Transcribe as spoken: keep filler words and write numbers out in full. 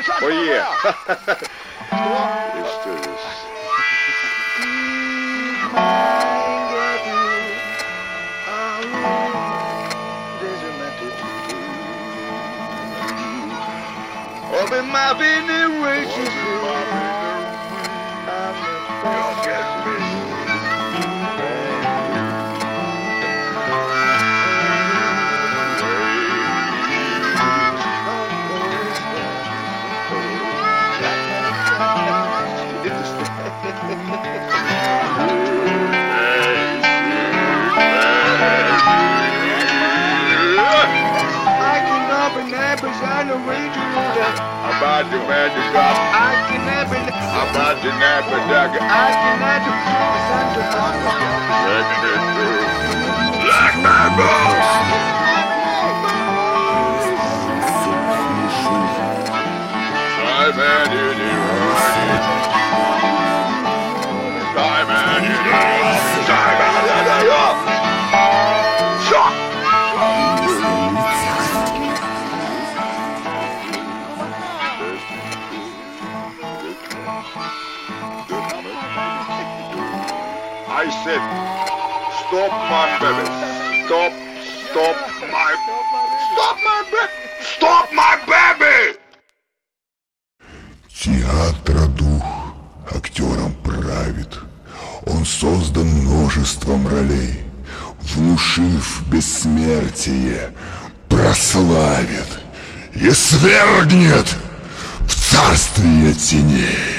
Ое! И что же? Open my veneration. About the magic drop, I can never. About the never dagger, I can never. Black man balls. I'm at it, I'm at it, I'm at it. I said, stop my baby. Stop, stop my, stop my baby. Stop my baby. Театра дух актером правит. Он создан множеством ролей. Внушив бессмертие, прославит и свергнет в царствие теней.